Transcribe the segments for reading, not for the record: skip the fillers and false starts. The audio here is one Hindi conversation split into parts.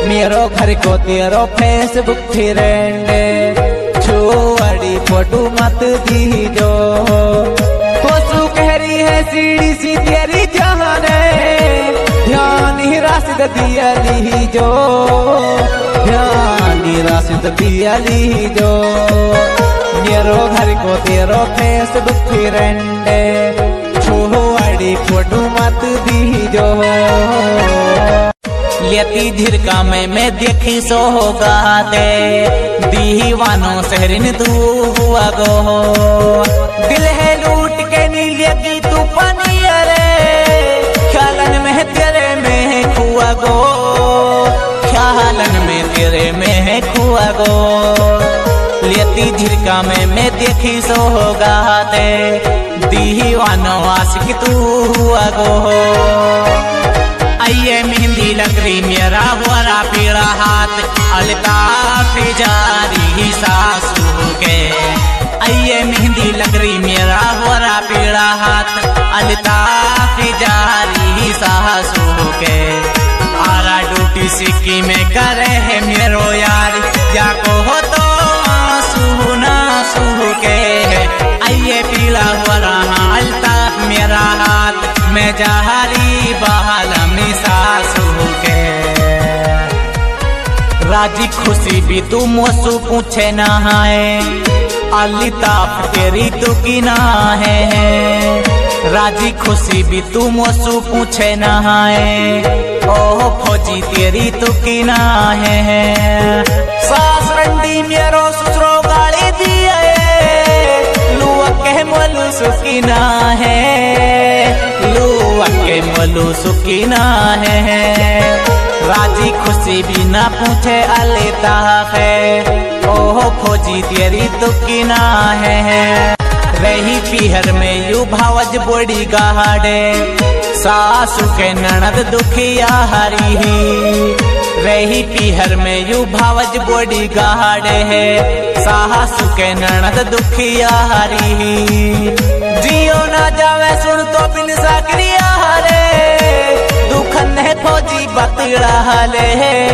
मेरो घर को तेरो फेसबुक फ्रेंड छोड़ी फोटो मत दीजो तो कह रही है सीढ़ी सी तेरी जाने ध्यान ही राशिद दिया लीजो ध्यान ही राशिद दिया लीजो मेरो घर को तेरो फेसबुक फ्रेंड छोड़ी फोटो मत दीजो लेती झिरका में मैं देखी सो गाते दीवानों शहरिन तू हुआ गो दिल है लूट के नीले की तू पानी अरे ख्यालन में तेरे में खुआ गो ख्यालन में तेरे में खुआ गो लेती झिरका में मैं देखी सो गाते दीवानों आशिक तू हुआ गो आइए मेहंदी लग रही मेरा वरा पीड़ा हाथ अल्ताफ जारी सासू के आइए मेहंदी लग रही मेरा वरा पीड़ा हाथ अल्ताफ जारी सासू के आरा ड्यूटी सिक्की में करे है मेरो यार या को हो तो सुना सू के आइए पीड़ा वरा अल्ताफ मेरा हाथ मैं जहारी बहालमी सासू के राजी खुशी भी तू मोसू पूछे ना है अल्ताफ तेरी तू की ना है राजी खुशी भी तू मोसू पूछे ना है ओह फौजी तेरी तू की ना है सास रंडी मेरो ससुरो गाली दिए लुआ के मोलू सुकी ना है लुआ के मोलू सुकी ना है राजी खुशी भी ना पूछे अल्ताफ है ओह फौजी तेरी तू की ना है रही पीहर में यू भावज बोड़ी गाड़े सासू के ननद दुखिया हरी रही पीहर में यू भावज बोड़ी गाड़े है सासू के ननद दुखिया हरी जियो ना जावे सुन तो बिन साकरिया हरे दुखन है फौजी बतड़ा ले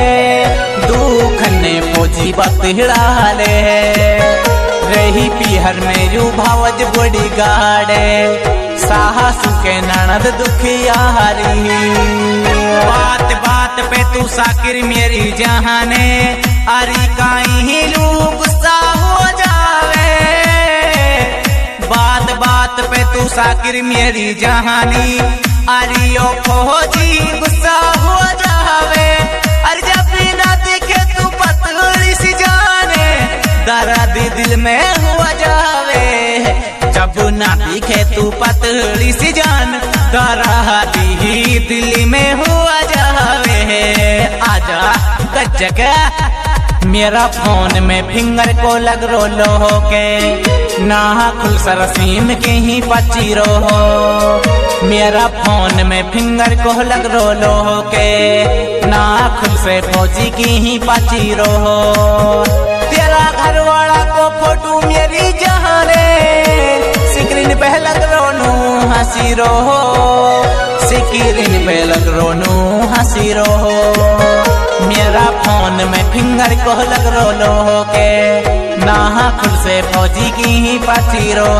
दुखन है फौजी बतड़ा ले रही पीहर में यू भावज बोड़ी गाड़े साहसू के ननद दुखिया हरी बात बात पे तू साकिर मेरी जहाने अरी काई ही लू गुस्सा हो जावे बात बात पे तू साकिर मेरी जहानी अरी ओ फौजी गुस्सा हो जावे अरे जब भी ना दिखे तू पतली सी जाने दर्द दिल में हुआ जावे जब ना दिखे तू पतली सी जान दर्द ही दिल में हुआ जावे आजा गजक मेरा फोन में फिंगर को लग रो लो के ना खुल सरसीम के ही पची रो मेरा फोन में फिंगर को लग रो लो के ना खुल से फौजी की ही पची रो तेरा घर वाला को फोटो मेरी जहाने स्क्रीन पे लग रोनू हंसी रो स्क्रीन पे लग रोनू हंसी रो मेरा फोन में फिंगर को लग रो लो के ना खुद से फौजी की ही पाची रो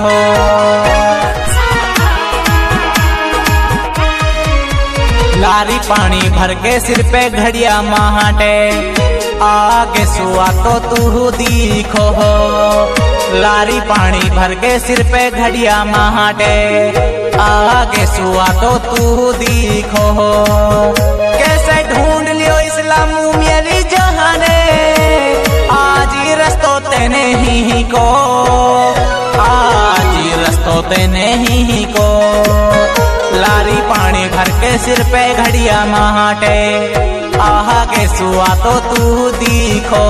लारी पानी भर के सिर पे घड़िया महाटे आगे सुआ तो तू दिखो लारी पानी भर के सिर पे घड़िया महाटे आगे सुआ तो तू दिखो कैसे ढूंढ लियो इस्लाम मेरी जहाने आज ही रस्तों तेने ही को आज ही रस्तों तेने ही को लारी पानी भर के सिर पे घड़िया महाटे आहा के सुआ तो तू दिखो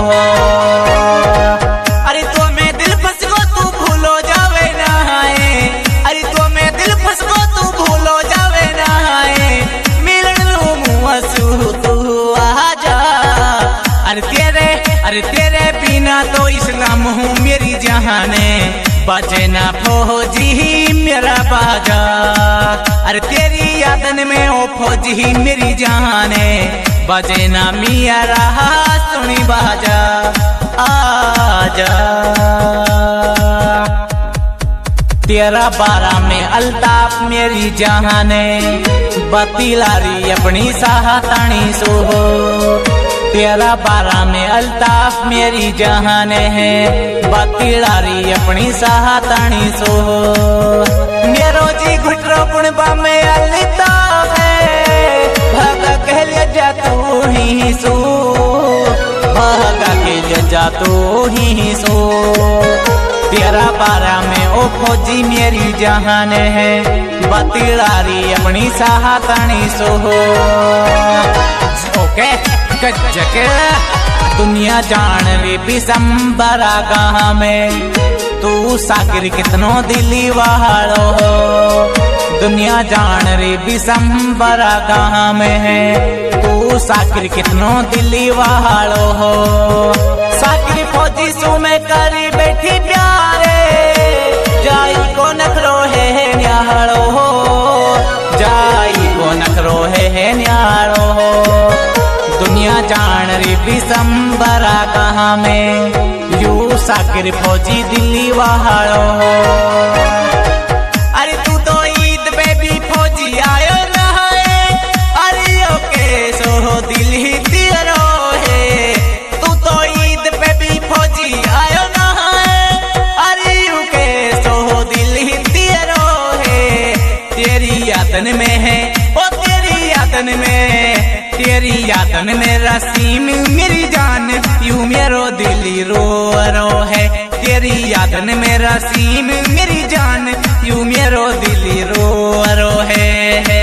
अरे तो मैं दिल फंस गो तू भूलो जावे ना है अरे तो मैं दिल फंस गो तू भूलो जावे ना है मिलन लू मुआसू तू आजा अरे तेरे बिना तो इस्लाम हूँ मेरी जहाने बचे ना फौजी मेरा बाजा। अरे तेरी यादन में ओ फौजी मेरी जान है, बजे ना मिया रहा सुनी बाजा। आजा तेरा बारा में अल्ताफ मेरी जान है, बतीलारी अपनी साहतानी सो हो। तेरा बारा में अल्ताफ मेरी जान है, बतीलारी अपनी साहतानी सो हो। मेरो जी घुटरो पुणबा में अल्ताफ है, भागा कह ले जा तू ही सो, भागा कह ले जा तू ही सो। तेरा बारा में ओ फौजी मेरी जान है, बतीलारी अपनी साहतानी सो हो। ओके गजक दुनिया जान रे बिसंबरा गाह में, तू साकिर कितनो दिली वालो हो। दुनिया जान रे बिसंबरा गाह में है, तू साकिर कितनो दिली वालो हो। साकिर फौजी सो में करी बैठी प्यारे, जाई को नखरो है न्यारो हो, जाई को नखरो है न्यारो हो। दुनिया जान रे बिसंबरा कहाँ में, यू साकिर फौजी दिल्ली वालो हो। अरे तू तो ईद पे भी फौजी आयो ना है, अरे ओके सो दिल्ली तेरो है। तू तो ईद पे भी फौजी आयो ना है, अरे ओके सो दिल्ली तेरो है। तेरी यादन में है ओ तेरी यादन में, तेरी यादन में रसीम मेरी जान, यू मेरो दिल रो रो है। तेरी यादन में रसीम मेरी जान, यू मेरो दिल रो रो है।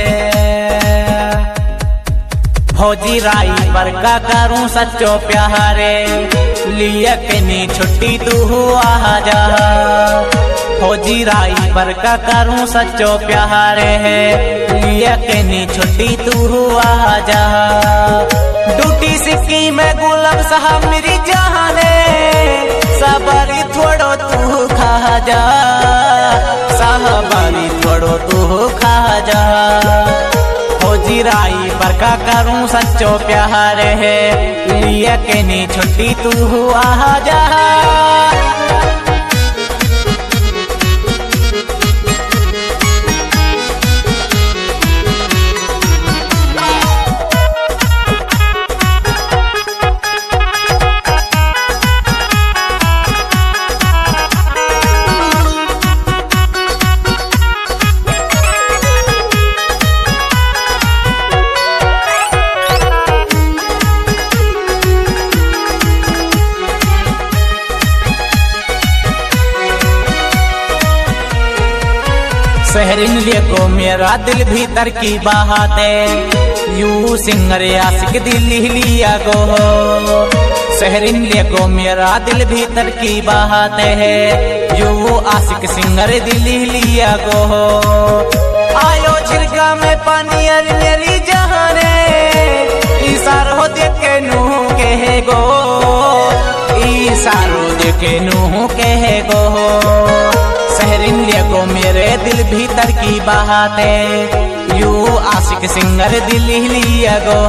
फौजी राई पर का करूं सच्चो प्यारे, लिया के नी छुट्टी तू आ जा। फौजी राई पर का करूं सच्चो प्यारे है, लिया के नी छुट्टी तू आ जा। ड्यूटी सिक्की में गुलाब साहब मेरी जाने, सबरी थोड़ो तू खा जा, साहबारी थोड़ो तू खा जा। फौजी राई पर का करूं सच्चो प्यारे है, लिया के नी छुट्टी तू आ जा। शहरिन ले को मेरा दिल भीतर की बात है, यू सिंगर आशिक दिल लिया गो। शहरिन ले को मेरा दिल भीतर की बात है, यू आशिक सिंगर दिल लिया गो। आयो छिड़का में पानी अर मेरी जहाने, इशारो देखे नू कहे गो, इशारो देखे नू कहे गो। शहरिन ले को मेरे दिल भीतर की बात है, यू आशिक सिंगर दिल लिया गो।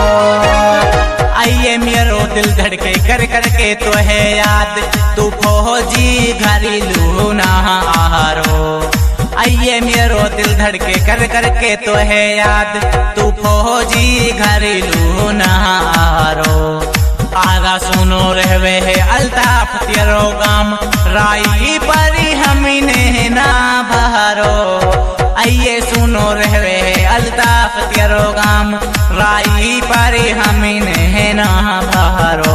आइए मेरो दिल धड़के कर करके तो है याद, तू फौजी घरेलू ना आहारो। आइए मेरो दिल धड़के कर करके तो है याद, तू फौजी घरेलू ना आहारो। आगा सुनो रहवे है अल्ताफ तेरो गाम, राई परी हमने ना बहारो। आइए सुनो रहवे है अल्ताफ तेरो गाम, राई परी हमने ना बहारो।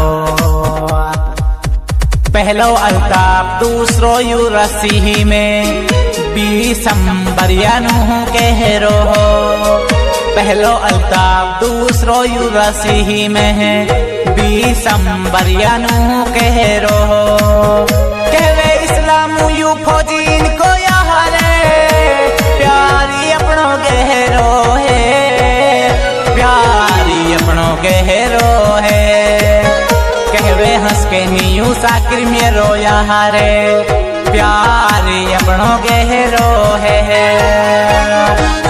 पहलो अल्ताफ दूसरो यू रसी में, बिसंबरिया नू कह रो हो। पहलो अल्ताफ दूसरो यू रसी में है, बिसंबरिया नू कह रो हो। कहवे इस्लाम यू फौजी इनको यारे, प्यारी अपनों गहरो है, प्यारी अपनों गहरो है। कहवे हंस के नीयू साकिर मेरो यारे, प्यार अपनो गहरो है।